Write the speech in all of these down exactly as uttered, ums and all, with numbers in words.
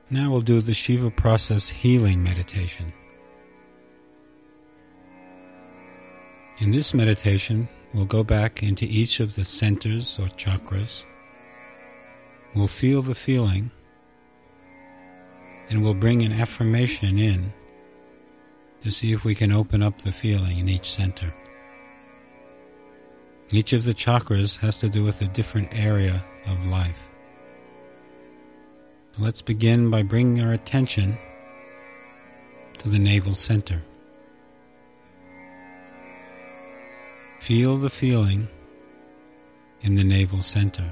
Now we'll do the Shiva Process Healing Meditation. In this meditation, we'll go back into each of the centers or chakras. We'll feel the feeling, and we'll bring an affirmation in to see if we can open up the feeling in each center. Each of the chakras has to do with a different area of life. Let's begin by bringing our attention to the navel center. Feel the feeling in the navel center.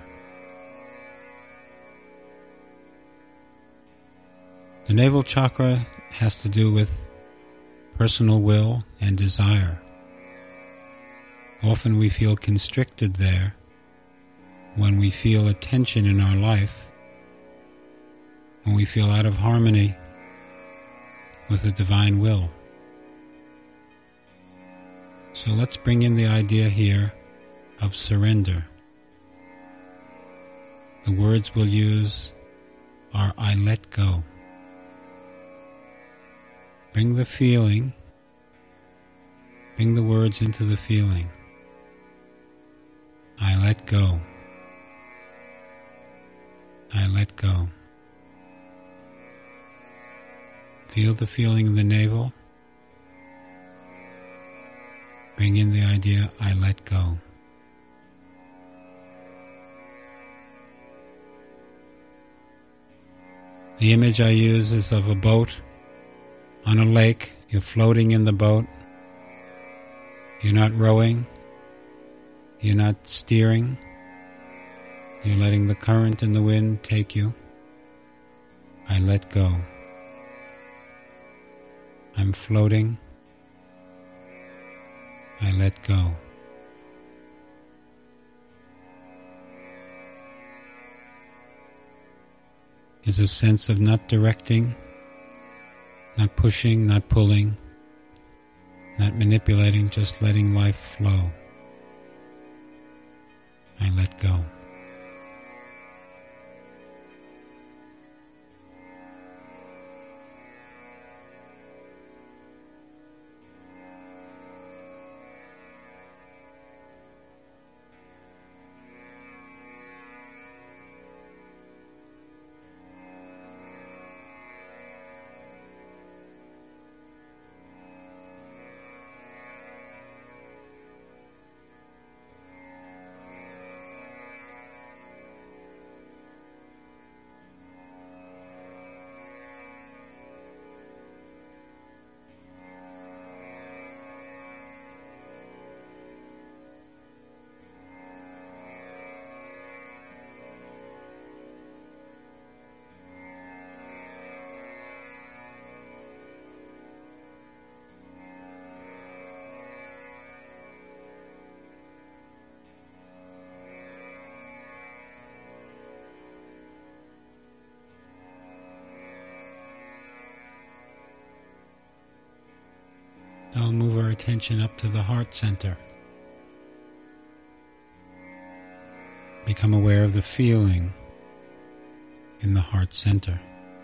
The navel chakra has to do with personal will and desire. Often we feel constricted there when we feel a tension in our life, when we feel out of harmony with the divine will. So let's bring in the idea here of surrender. The words we'll use are I let go. Bring the feeling, bring the words into the feeling. I let go. I let go. Feel the feeling in the navel. Bring in the idea, I let go. The image I use is of a boat on a lake. You're floating in the boat. You're not rowing. You're not steering. You're letting the current and the wind take you. I let go. I'm floating. I let go. There's a sense of not directing, not pushing, not pulling, not manipulating, just letting life flow. I let go. Now move our attention up to the heart center. Become aware of the feeling in the heart center.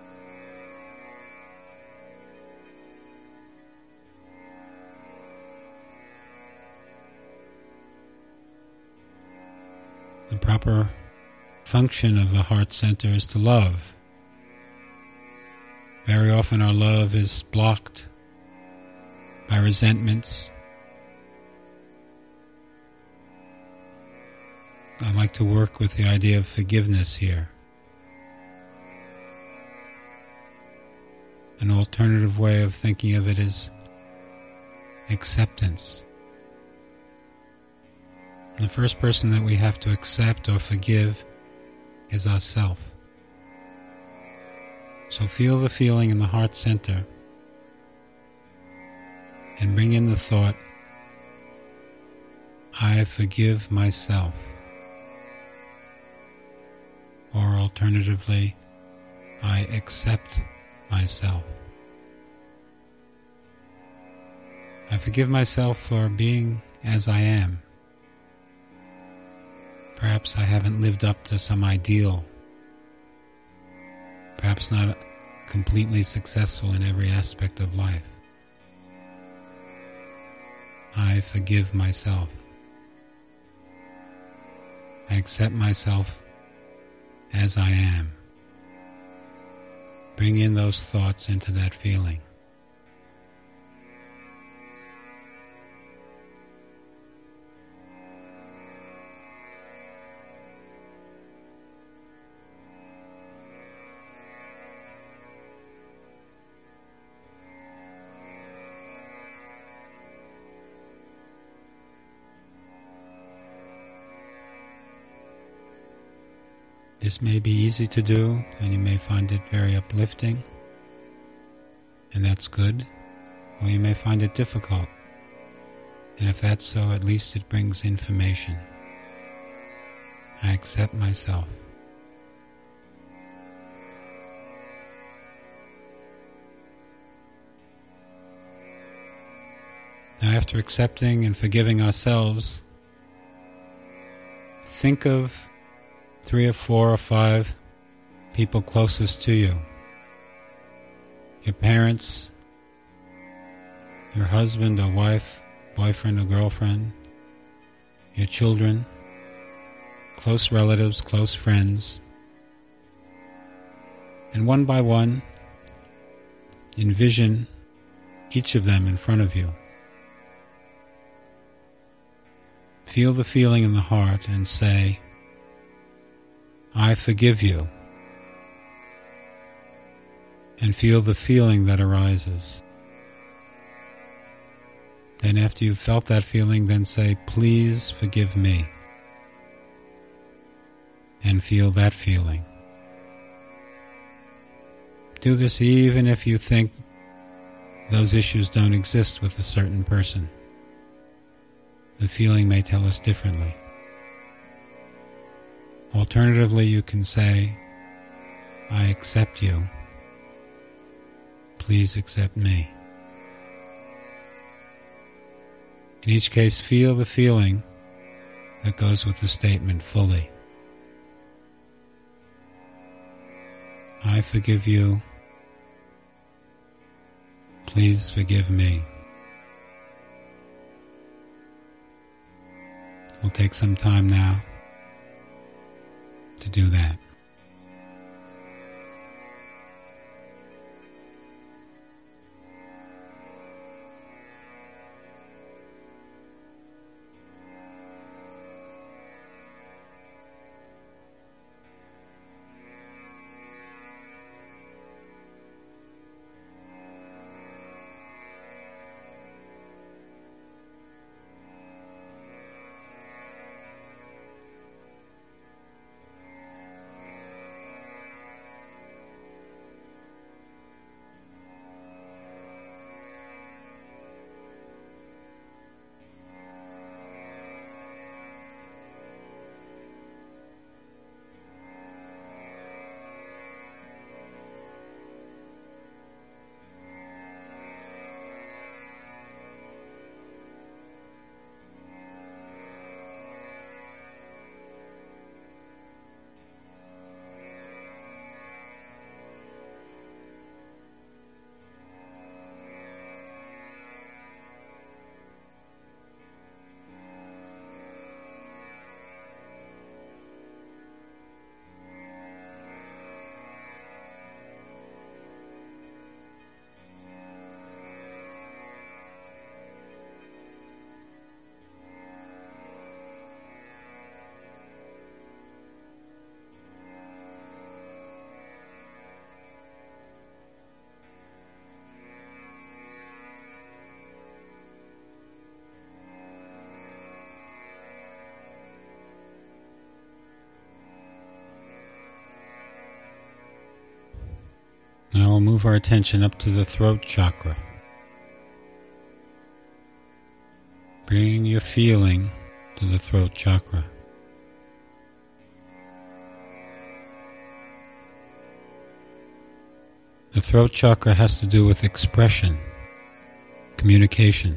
The proper function of the heart center is to love. Very often our love is blocked by resentments. I like to work with the idea of forgiveness here. An alternative way of thinking of it is acceptance. The first person that we have to accept or forgive is ourself. So feel the feeling in the heart center and bring in the thought, I forgive myself. Or alternatively, I accept myself. I forgive myself for being as I am. Perhaps I haven't lived up to some ideal. Perhaps not completely successful in every aspect of life. I forgive myself. I accept myself as I am. Bring in those thoughts into that feeling. This may be easy to do, and you may find it very uplifting, and that's good, or you may find it difficult, and if that's so, at least it brings information. I accept myself. Now, after accepting and forgiving ourselves, think of three or four or five people closest to you. Your parents, your husband or wife, boyfriend or girlfriend, your children, close relatives, close friends. And one by one, envision each of them in front of you. Feel the feeling in the heart and say, I forgive you, and feel the feeling that arises. Then after you've felt that feeling, then say, please forgive me, and feel that feeling. Do this even if you think those issues don't exist with a certain person. The feeling may tell us differently. Alternatively, you can say, I accept you. Please accept me. In each case, feel the feeling that goes with the statement fully. I forgive you. Please forgive me. We'll take some time now to do that. Now we'll move our attention up to the throat chakra. Bring your feeling to the throat chakra. The throat chakra has to do with expression, communication.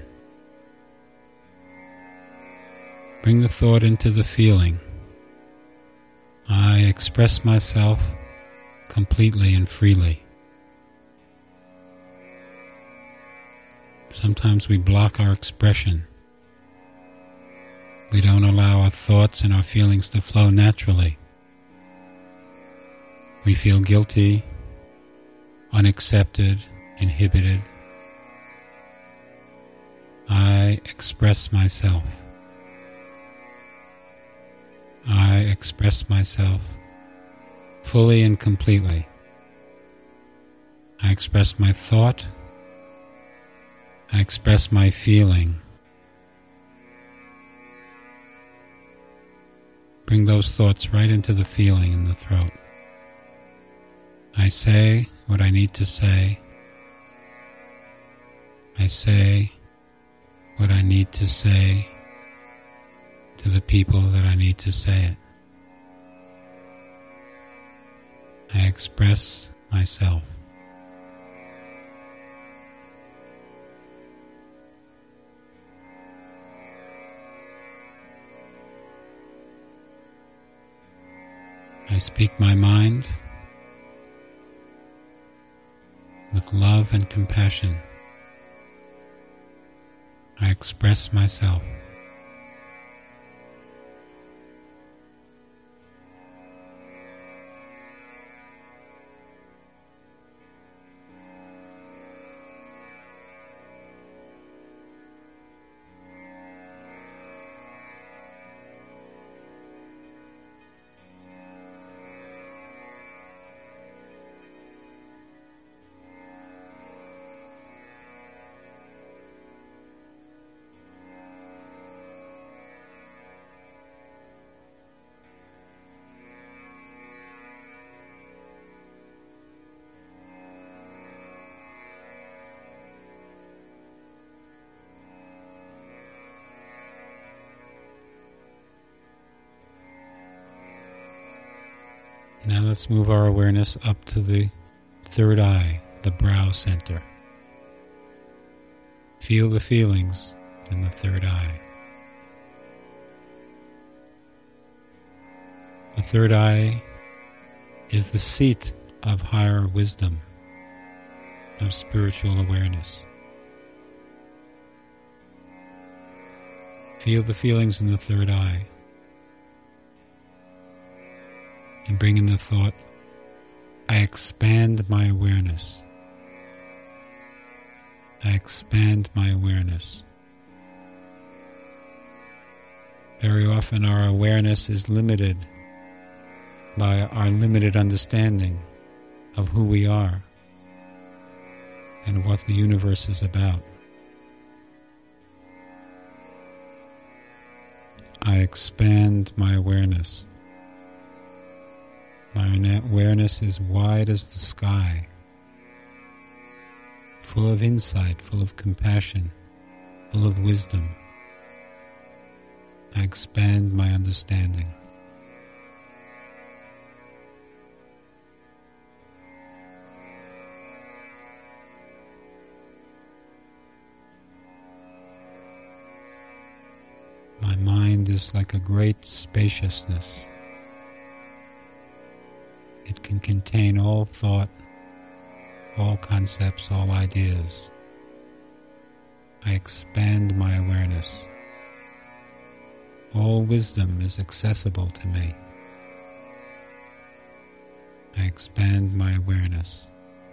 Bring the thought into the feeling. I express myself completely and freely. Sometimes we block our expression. We don't allow our thoughts and our feelings to flow naturally. We feel guilty, unaccepted, inhibited. I express myself. I express myself fully and completely. I express my thought. I express my feeling. Bring those thoughts right into the feeling in the throat. I say what I need to say. I say what I need to say to the people that I need to say it. I express myself. I speak my mind with love and compassion. I express myself. Now let's move our awareness up to the third eye, the brow center. Feel the feelings in the third eye. The third eye is the seat of higher wisdom, of spiritual awareness. Feel the feelings in the third eye. And bring in the thought, I expand my awareness. I expand my awareness. Very often our awareness is limited by our limited understanding of who we are and what the universe is about. I expand my awareness. My awareness is wide as the sky, full of insight, full of compassion, full of wisdom. I expand my understanding. My mind is like a great spaciousness. It can contain all thought, all concepts, all ideas. I expand my awareness. All wisdom is accessible to me. I expand my awareness.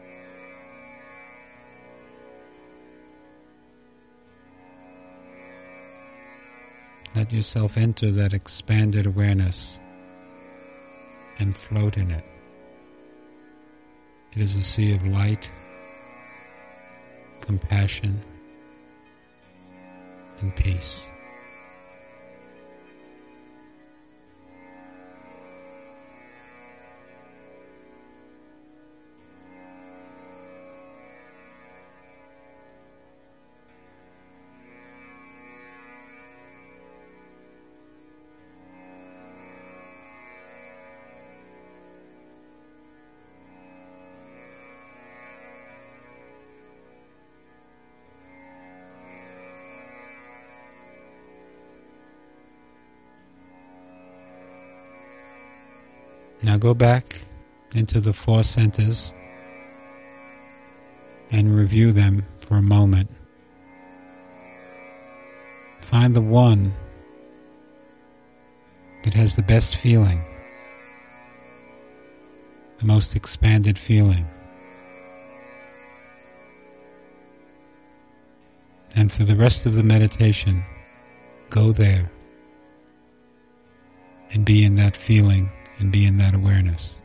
Let yourself enter that expanded awareness and float in it. It is a sea of light, compassion, and peace. Now go back into the four centers and review them for a moment find the one that has the best feeling, the most expanded feeling. And for the rest of the meditation, go there and be in that feeling and be in that awareness.